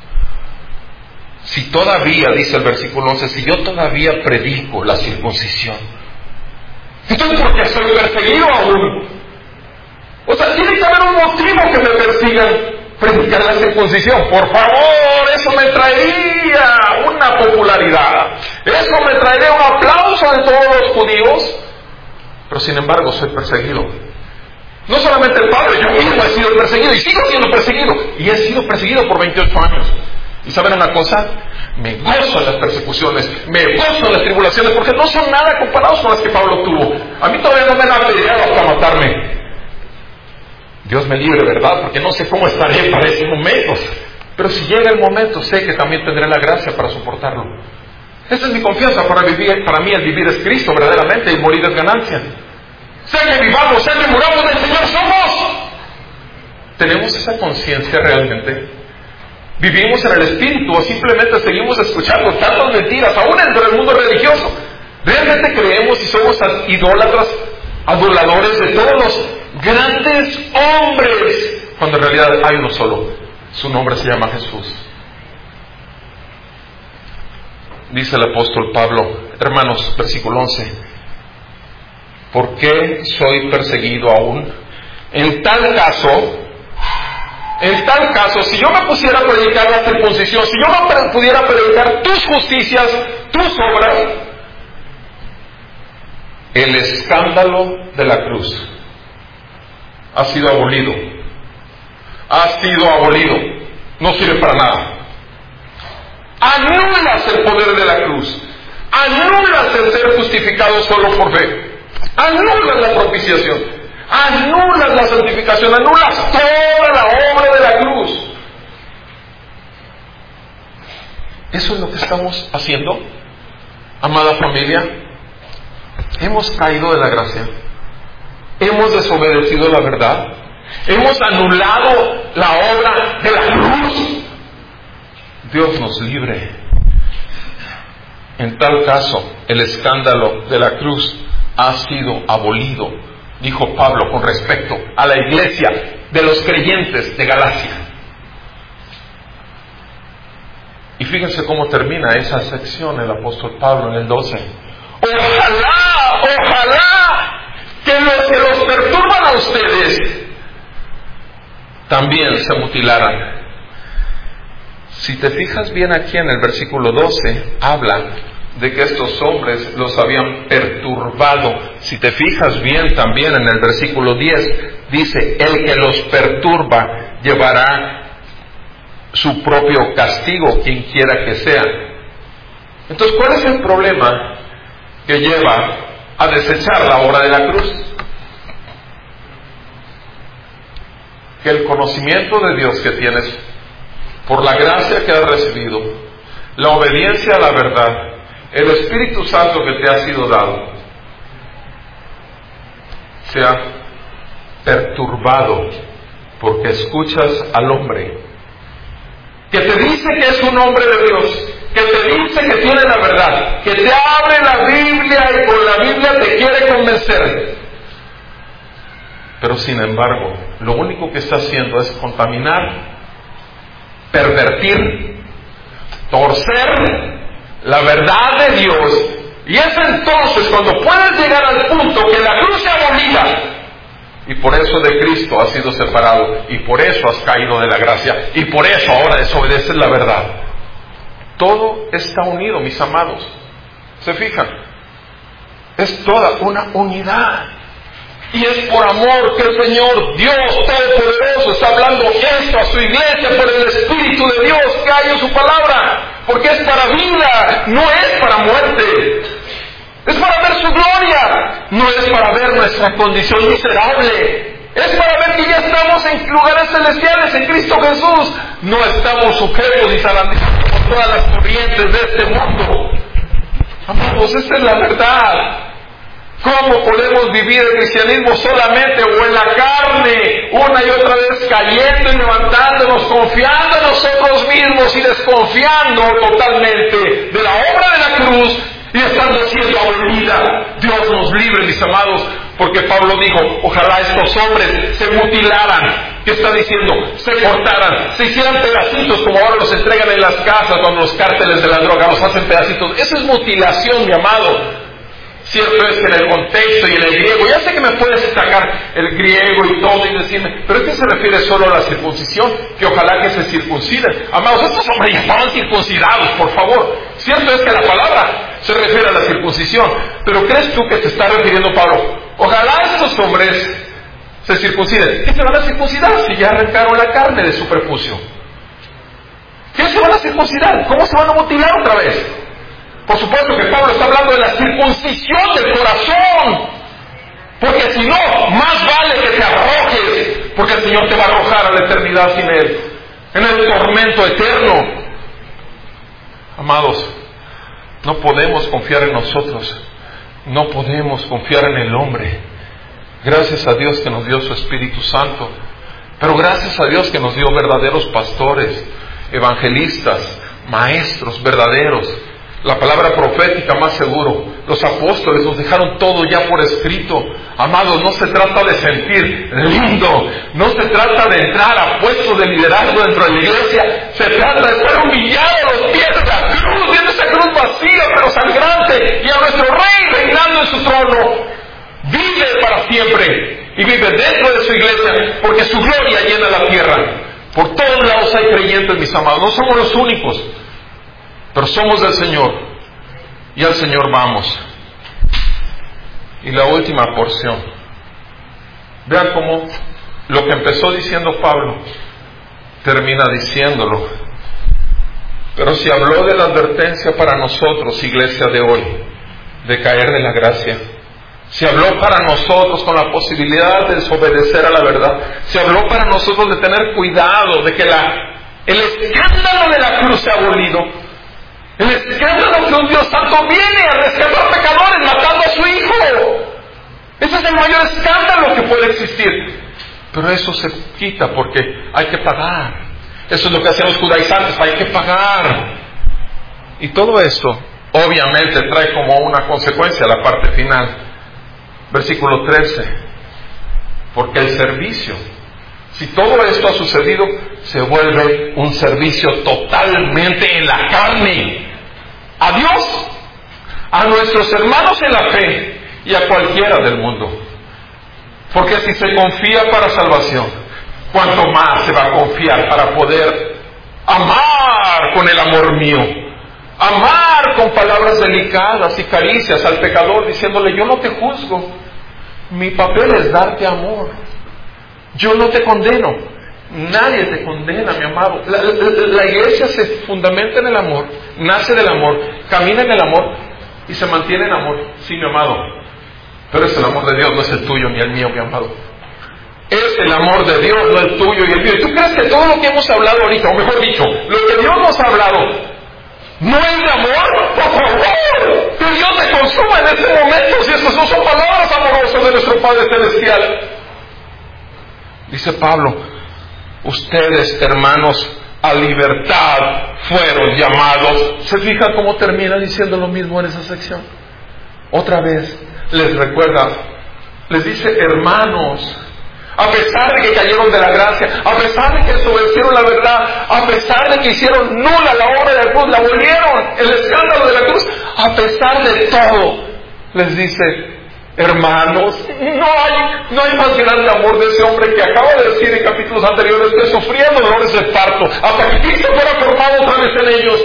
si todavía, dice el versículo once, si yo todavía predico la circuncisión, entonces ¿por qué soy perseguido aún? O sea, tiene que haber un motivo que me persigan predicar la circuncisión. Por favor, eso me traería una popularidad, eso me traería un aplauso de todos los judíos. Pero sin embargo soy perseguido. No solamente el Padre, yo mismo he sido perseguido y sigo siendo perseguido. Y he sido perseguido por veintiocho años. ¿Y saben una cosa? Me gozo en las persecuciones, me gozo en las tribulaciones, porque no son nada comparados con las que Pablo tuvo. A mí todavía no me han apedreado hasta matarme. Dios me libre, ¿verdad? Porque no sé cómo estaré para esos momentos. Pero si llega el momento, sé que también tendré la gracia para soportarlo. Esa es mi confianza para vivir. Para mí el vivir es Cristo verdaderamente y morir es ganancia. Sea que vivamos, sea que muramos, del Señor somos. ¿Tenemos esa conciencia realmente? ¿Vivimos en el Espíritu o simplemente seguimos escuchando tantas mentiras, aún dentro del mundo religioso? ¿Realmente creemos y somos idólatras, aduladores de todos los grandes hombres, cuando en realidad hay uno solo? Su nombre se llama Jesús. Dice el apóstol Pablo, hermanos, versículo once: ¿por qué soy perseguido aún? En tal caso, en tal caso, si yo me pusiera a predicar la circuncisión, si yo no pudiera predicar tus justicias, tus obras, el escándalo de la cruz ha sido abolido. Ha sido abolido. No sirve para nada. Anulas el poder de la cruz. Anulas el ser justificado solo por fe. Anulas la propiciación. Anulas la santificación. Anulas toda la obra de la cruz. ¿Eso es lo que estamos haciendo, amada familia? Hemos caído de la gracia. Hemos desobedecido la verdad. Hemos anulado la obra de la cruz. Dios nos libre. En tal caso, el escándalo de la cruz ha sido abolido, dijo Pablo con respecto a la iglesia de los creyentes de Galacia. Y fíjense cómo termina esa sección el apóstol Pablo en el doce. Ojalá, ojalá que los que los perturban a ustedes también se mutilaran. Si te fijas bien aquí en el versículo doce, habla de que estos hombres los habían perturbado. Si te fijas bien también en el versículo diez, dice, el que los perturba llevará su propio castigo, quien quiera que sea. Entonces, ¿cuál es el problema que lleva a desechar la obra de la cruz? Que el conocimiento de Dios que tienes, por la gracia que has recibido, la obediencia a la verdad, el Espíritu Santo que te ha sido dado, sea perturbado porque escuchas al hombre que te dice que es un hombre de Dios, que te dice que tiene la verdad, que te abre la Biblia y con la Biblia te quiere convencer. Pero sin embargo, lo único que está haciendo es contaminar, pervertir, torcer la verdad de Dios. Y es entonces cuando puedes llegar al punto que la cruz sea abolida. Y por eso de Cristo has sido separado. Y por eso has caído de la gracia. Y por eso ahora desobedeces la verdad. Todo está unido, mis amados. ¿Se fijan? Es toda una unidad. Y es por amor que el Señor, Dios Todopoderoso, está hablando esto a su iglesia por el Espíritu de Dios que hay en su palabra. Porque es para vida, no es para muerte. Es para ver su gloria, no es para ver nuestra condición miserable. Es para ver que ya estamos en lugares celestiales en Cristo Jesús. No estamos sujetos y zarandeados por todas las corrientes de este mundo. Amados, esta es la verdad. ¿Cómo podemos vivir el cristianismo solamente o en la carne, una y otra vez cayendo y levantándonos, confiando en nosotros mismos y desconfiando totalmente de la obra de la cruz y estando siendo abolida? Dios nos libre, mis amados, porque Pablo dijo, ojalá estos hombres se mutilaran. ¿Qué está diciendo? Se cortaran, se hicieran pedacitos como ahora los entregan en las casas cuando los cárteles de la droga los hacen pedacitos. Eso es mutilación, mi amado. Cierto es que en el contexto y en el griego, ya sé que me puedes sacar el griego y todo y decirme, pero este se refiere solo a la circuncisión, que ojalá que se circunciden. Amados, estos hombres ya estaban circuncidados, por favor. Cierto es que la palabra se refiere a la circuncisión, pero ¿crees tú que se está refiriendo Pablo? Ojalá estos hombres se circunciden. ¿Qué se van a circuncidar si ya arrancaron la carne de su prepucio? ¿Qué se van a circuncidar? ¿Cómo se van a mutilar otra vez? Por supuesto que Pablo está hablando de la circuncisión del corazón. Porque si no, más vale que te arrojes. Porque el Señor te va a arrojar a la eternidad sin Él. En el tormento eterno. Amados, no podemos confiar en nosotros. No podemos confiar en el hombre. Gracias a Dios que nos dio su Espíritu Santo. Pero gracias a Dios que nos dio verdaderos pastores, evangelistas, maestros verdaderos. La palabra profética más seguro. Los apóstoles nos dejaron todo ya por escrito. Amados, no se trata de sentir lindo. No se trata de entrar a puestos de liderazgo dentro de la iglesia. Se trata de estar humillado a los pies de la cruz, viendo esa cruz vacía pero sangrante. Y a nuestro Rey reinando en su trono. Vive para siempre. Y vive dentro de su iglesia. Porque su gloria llena la tierra. Por todos lados hay creyentes, mis amados. No somos los únicos. Pero somos del Señor y al Señor vamos. Y la última porción. Vean cómo lo que empezó diciendo Pablo termina diciéndolo. Pero si habló de la advertencia para nosotros, iglesia de hoy, de caer de la gracia, si habló para nosotros con la posibilidad de desobedecer a la verdad, si habló para nosotros de tener cuidado de que la, el escándalo de la cruz sea abolido. El escándalo que un Dios santo viene a rescatar pecadores matando a su hijo. Ese es el mayor escándalo que puede existir. Pero eso se quita porque hay que pagar. Eso es lo que hacían los judaizantes, hay que pagar. Y todo esto obviamente trae como una consecuencia la parte final. Versículo trece. Porque el servicio, si todo esto ha sucedido, se vuelve un servicio totalmente en la carne. A Dios, a nuestros hermanos en la fe y a cualquiera del mundo. Porque si se confía para salvación, ¿cuánto más se va a confiar para poder amar con el amor mío? Amar con palabras delicadas y caricias al pecador, diciéndole: yo no te juzgo, mi papel es darte amor, yo no te condeno. Nadie te condena, mi amado. La, la, la iglesia se fundamenta en el amor, nace del amor, camina en el amor y se mantiene en amor. Sí, mi amado, pero es el amor de Dios, no es el tuyo ni el mío, mi amado. Es el amor de Dios, no el tuyo y el mío. ¿Y tú crees que todo lo que hemos hablado ahorita, o mejor dicho, lo que Dios nos ha hablado, no es de amor? Por favor, que Dios te consuma en este momento, si estas no son palabras amorosas de nuestro Padre Celestial. Dice Pablo: ustedes, hermanos, a libertad fueron llamados. ¿Se fija cómo termina diciendo lo mismo en esa sección? Otra vez les recuerda, les dice: hermanos, a pesar de que cayeron de la gracia, a pesar de que desobedecieron la verdad, a pesar de que hicieron nula la obra de la cruz, la abolieron, el escándalo de la cruz, a pesar de todo, les dice: hermanos, no hay, no hay más grande amor de ese hombre que acaba de decir en capítulos anteriores que sufriendo dolores de parto, hasta que Cristo fuera formado otra vez en ellos.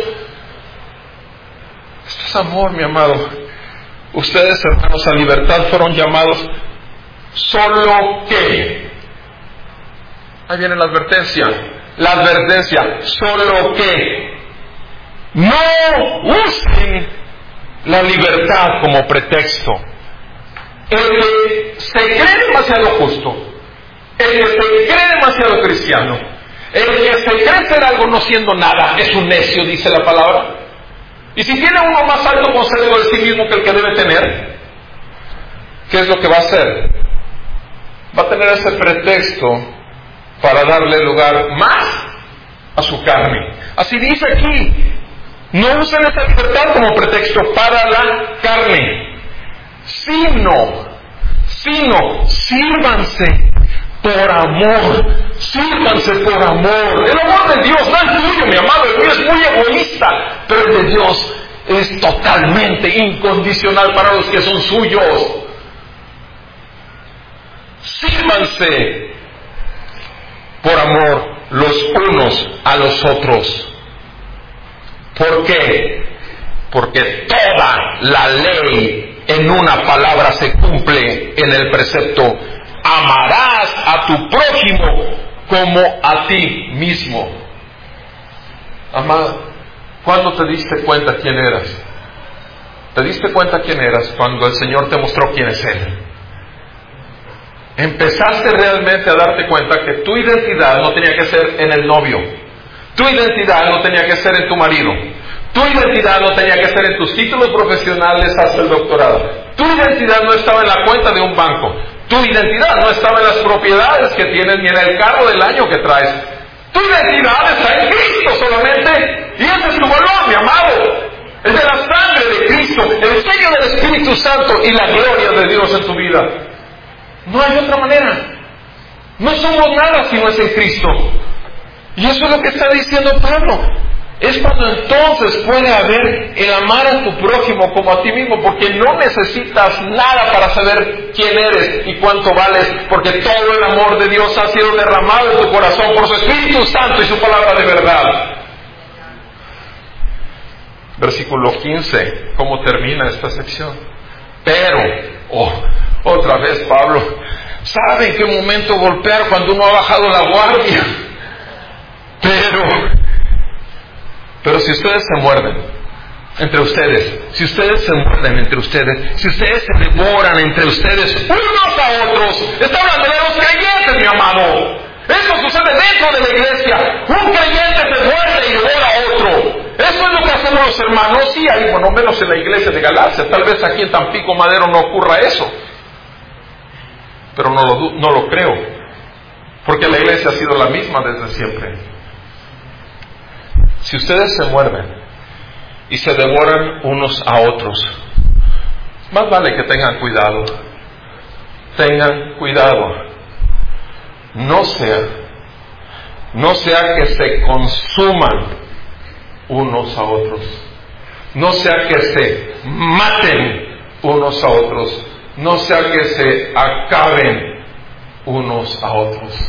Esto es amor, mi amado. Ustedes, hermanos, a libertad fueron llamados, solo que, ahí viene la advertencia, la advertencia, solo que no usen la libertad como pretexto. El que se cree demasiado justo, el que se cree demasiado cristiano, el que se cree ser algo no siendo nada, es un necio, dice la palabra. Y si tiene uno más alto concepto de sí mismo que el que debe tener, ¿qué es lo que va a hacer? Va a tener ese pretexto para darle lugar más a su carne. Así dice aquí: no usen esa libertad como pretexto para la carne, sino, sino, sírvanse por amor, sírvanse por amor. El amor de Dios no es tuyo, mi amado, el mío es muy egoísta, pero el de Dios es totalmente incondicional para los que son suyos. Sírvanse por amor los unos a los otros. ¿Por qué? Porque toda la ley en una palabra se cumple en el precepto: amarás a tu prójimo como a ti mismo. Amado, ¿cuándo te diste cuenta quién eras? Te diste cuenta quién eras cuando el Señor te mostró quién es Él. Empezaste realmente a darte cuenta que tu identidad no tenía que ser en el novio, tu identidad no tenía que ser en tu marido, tu identidad no tenía que ser en tus títulos profesionales hasta el doctorado, tu identidad no estaba en la cuenta de un banco, tu identidad no estaba en las propiedades que tienes ni en el carro del año que traes. Tu identidad está en Cristo solamente, y ese es tu valor, mi amado, el de la sangre de Cristo, el sello del Espíritu Santo y la gloria de Dios en tu vida. No hay otra manera. No somos nada si no es en Cristo. Y eso es lo que está diciendo Pablo. Es cuando entonces puede haber el amar a tu prójimo como a ti mismo, porque no necesitas nada para saber quién eres y cuánto vales, porque todo el amor de Dios ha sido derramado en tu corazón por su Espíritu Santo y su palabra de verdad. Versículo quince, ¿cómo termina esta sección? Pero, oh, otra vez Pablo, ¿sabe en qué momento golpear cuando uno ha bajado la guardia? Pero, pero si ustedes se muerden entre ustedes, si ustedes se muerden entre ustedes, si ustedes se devoran entre ustedes unos a otros, está hablando de los creyentes, mi amado. Eso sucede dentro de la iglesia. Un creyente se muerde y devora a otro. Eso es lo que hacemos los hermanos. Sí, hay, bueno, menos en la iglesia de Galacia. Tal vez aquí en Tampico Madero no ocurra eso, pero no lo, no lo creo, porque la iglesia ha sido la misma desde siempre. Si ustedes se muerden y se devoran unos a otros, más vale que tengan cuidado. Tengan cuidado. No sea, no sea que se consuman unos a otros. No sea que se maten unos a otros. No sea que se acaben unos a otros.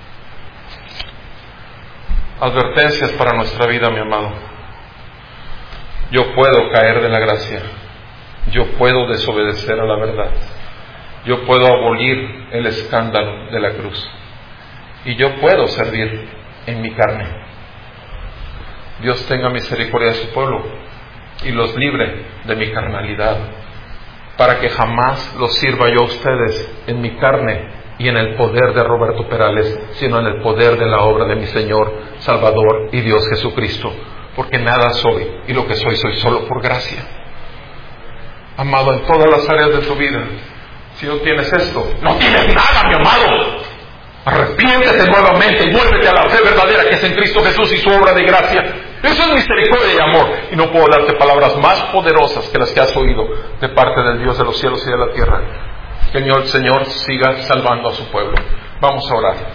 Advertencias para nuestra vida, mi amado. Yo puedo caer de la gracia. Yo puedo desobedecer a la verdad. Yo puedo abolir el escándalo de la cruz. Y yo puedo servir en mi carne. Dios tenga misericordia de su pueblo y los libre de mi carnalidad, para que jamás los sirva yo a ustedes en mi carne y en el poder de Roberto Perales, sino en el poder de la obra de mi Señor, Salvador y Dios Jesucristo, porque nada soy, y lo que soy, soy solo por gracia. Amado, en todas las áreas de tu vida, si no tienes esto, no tienes nada, mi amado. Arrepiéntete nuevamente y vuélvete a la fe verdadera que es en Cristo Jesús y su obra de gracia. Eso es misericordia y amor. Y no puedo darte palabras más poderosas que las que has oído de parte del Dios de los cielos y de la tierra. Que el Señor siga salvando a su pueblo. Vamos a orar.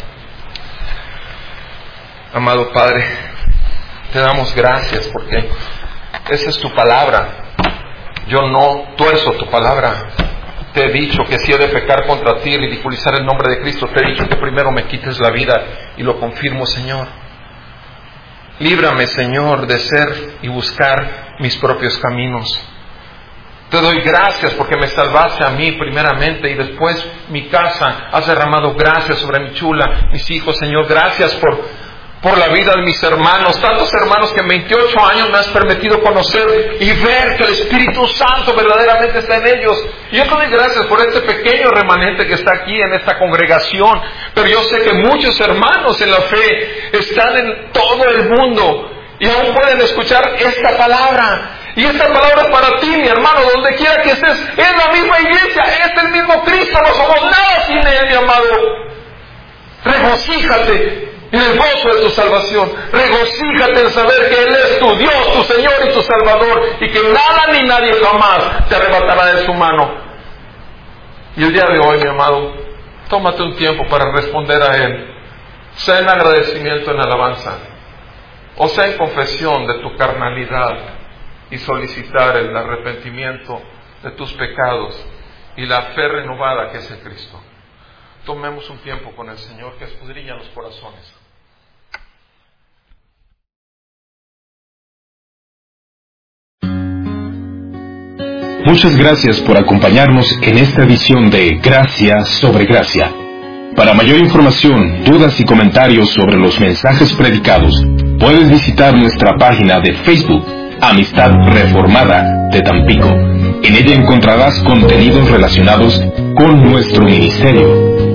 Amado Padre, te damos gracias porque esa es tu palabra. Yo no tuerzo tu palabra. Te he dicho que si he de pecar contra ti y ridiculizar el nombre de Cristo, te he dicho que primero me quites la vida y lo confirmo, Señor. Líbrame, Señor, de ser y buscar mis propios caminos. Te doy gracias porque me salvaste a mí primeramente y después mi casa. Has derramado gracias sobre mi chula, mis hijos, Señor. Gracias por, por la vida de mis hermanos, tantos hermanos que en veintiocho años me has permitido conocer y ver que el Espíritu Santo verdaderamente está en ellos. Y yo te doy gracias por este pequeño remanente que está aquí en esta congregación, pero yo sé que muchos hermanos en la fe están en todo el mundo y aún pueden escuchar esta palabra. Y esta palabra es para ti, mi hermano, donde quiera que estés. Es la misma iglesia, es el mismo Cristo, no somos nada sin Él, mi amado. Regocíjate en el gozo de tu salvación. Regocíjate en saber que Él es tu Dios, tu Señor y tu Salvador, y que nada ni nadie jamás te arrebatará de su mano. Y el día de hoy, mi amado, tómate un tiempo para responder a Él, sea en agradecimiento, en alabanza, o sea en confesión de tu carnalidad, y solicitar el arrepentimiento de tus pecados y la fe renovada que es en Cristo. Tomemos un tiempo con el Señor que escudriña los corazones. Muchas gracias por acompañarnos en esta edición de Gracia sobre Gracia. Para mayor información, dudas y comentarios sobre los mensajes predicados, puedes visitar nuestra página de Facebook, Amistad Reformada de Tampico. En ella encontrarás contenidos relacionados con nuestro ministerio.